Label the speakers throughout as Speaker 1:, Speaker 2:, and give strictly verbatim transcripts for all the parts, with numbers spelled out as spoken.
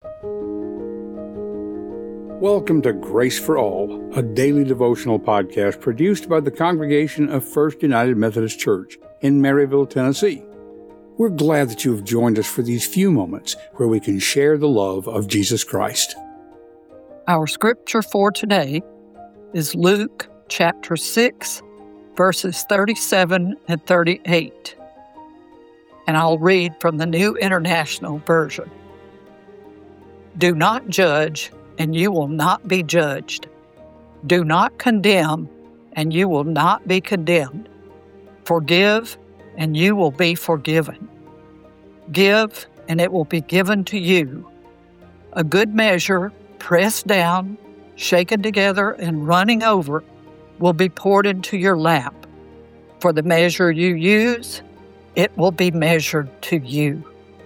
Speaker 1: Welcome to Grace for All, a daily devotional podcast produced by the congregation of First United Methodist Church in Maryville, Tennessee. We're glad that you have joined us for these few moments where we can share the love of Jesus Christ.
Speaker 2: Our scripture for today is Luke chapter six, verses thirty-seven and thirty-eight. And I'll read from the New International Version. Do not judge, and you will not be judged. Do not condemn, and you will not be condemned. Forgive, and you will be forgiven. Give, and it will be given to you. A good measure, pressed down, shaken together, and running over, will be poured into your lap. For the measure you use, it will be measured to you.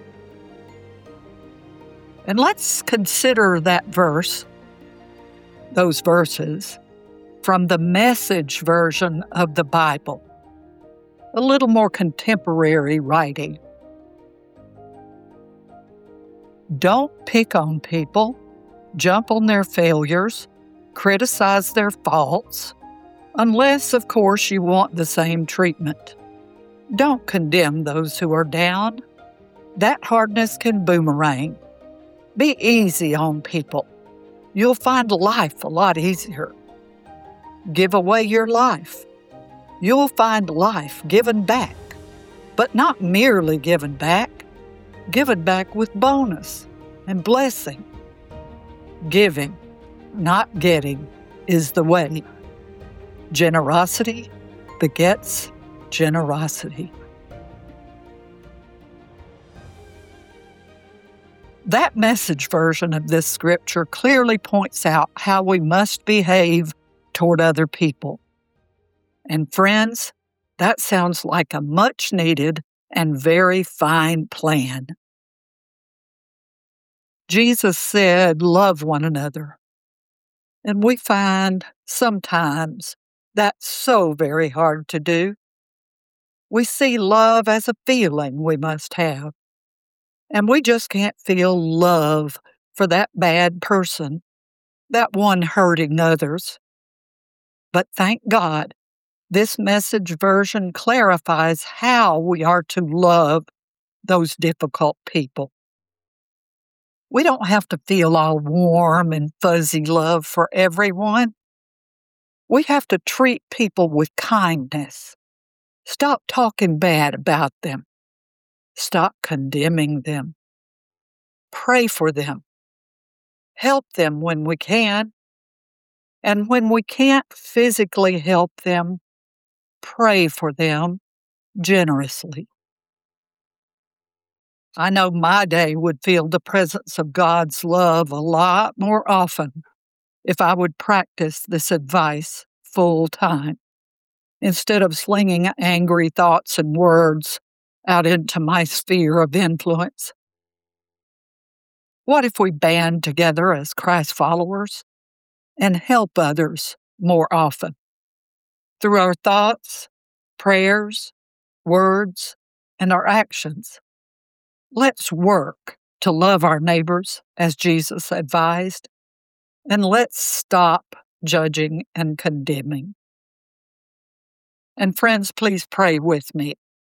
Speaker 2: And let's consider that verse, those verses, from the Message version of the Bible, a little more contemporary writing. Don't pick on people, jump on their failures, criticize their faults, unless, of course, you want the same treatment. Don't condemn those who are down. That hardness can boomerang. Be easy on people. You'll find life a lot easier. Give away your life. You'll find life given back, but not merely given back, given back with bonus and blessing. Giving, not getting, is the way. Generosity begets generosity. That Message version of this scripture clearly points out how we must behave toward other people. And friends, that sounds like a much-needed and very fine plan. Jesus said, love one another. And we find sometimes that's so very hard to do. We see love as a feeling we must have. And we just can't feel love for that bad person, that one hurting others. But thank God, this Message version clarifies how we are to love those difficult people. We don't have to feel all warm and fuzzy love for everyone. We have to treat people with kindness. Stop talking bad about them. Stop condemning them. Pray for them. Help them when we can. And when we can't physically help them, pray for them generously. I know my day would feel the presence of God's love a lot more often if I would practice this advice full time, instead of slinging angry thoughts and words out into my sphere of influence. What if we band together as Christ followers and help others more often through our thoughts, prayers, words, and our actions? Let's work to love our neighbors as Jesus advised, and let's stop judging and condemning. And friends, please pray with me.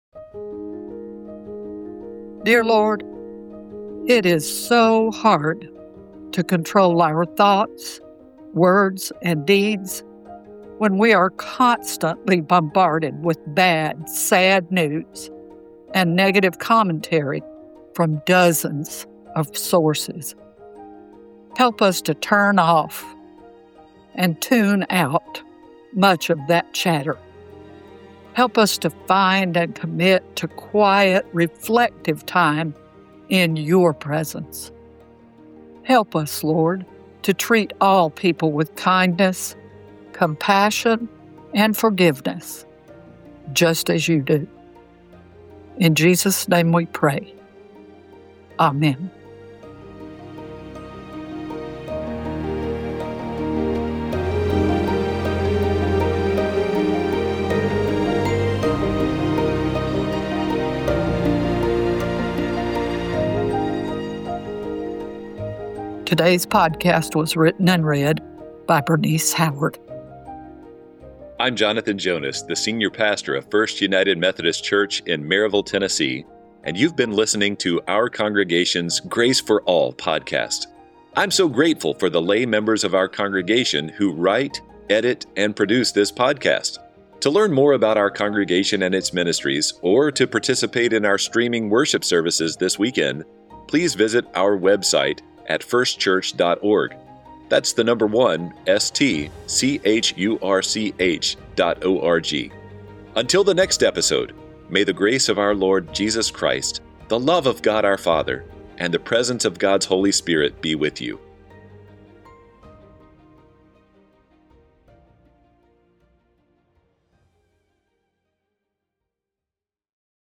Speaker 2: Dear Lord, it is so hard to control our thoughts, words, and deeds when we are constantly bombarded with bad, sad news and negative commentary from dozens of sources. Help us to turn off and tune out much of that chatter. Help us to find and commit to quiet, reflective time in your presence. Help us, Lord, to treat all people with kindness, compassion, and forgiveness, just as you do. In Jesus' name we pray. Amen. Today's podcast was written and read by Bernice Howard.
Speaker 3: I'm Jonathan Jonas, the senior pastor of First United Methodist Church in Maryville, Tennessee, and you've been listening to our congregation's Grace for All podcast. I'm so grateful for the lay members of our congregation who write, edit, and produce this podcast. To learn more about our congregation and its ministries, or to participate in our streaming worship services this weekend, please visit our website at first church dot org. That's the number one, S T C H U R C H dot O R G. Until the next episode, may the grace of our Lord Jesus Christ, the love of God our Father, and the presence of God's Holy Spirit be with you.